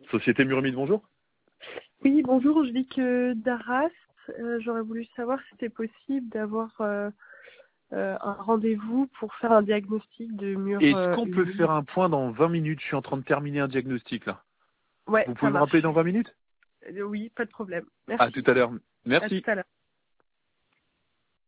Société Murmide, bonjour. Oui, bonjour, Angélique d'Arras. J'aurais voulu savoir si c'était possible d'avoir un rendez-vous pour faire un diagnostic de mur Est-ce qu'on peut humide. faire un point dans 20 minutes? Je suis en train de terminer un diagnostic là. Ouais, Vous ça pouvez me rappeler marche. dans 20 minutes? Oui, pas de problème. À tout Merci. à l'heure. À Merci. tout à l'heure.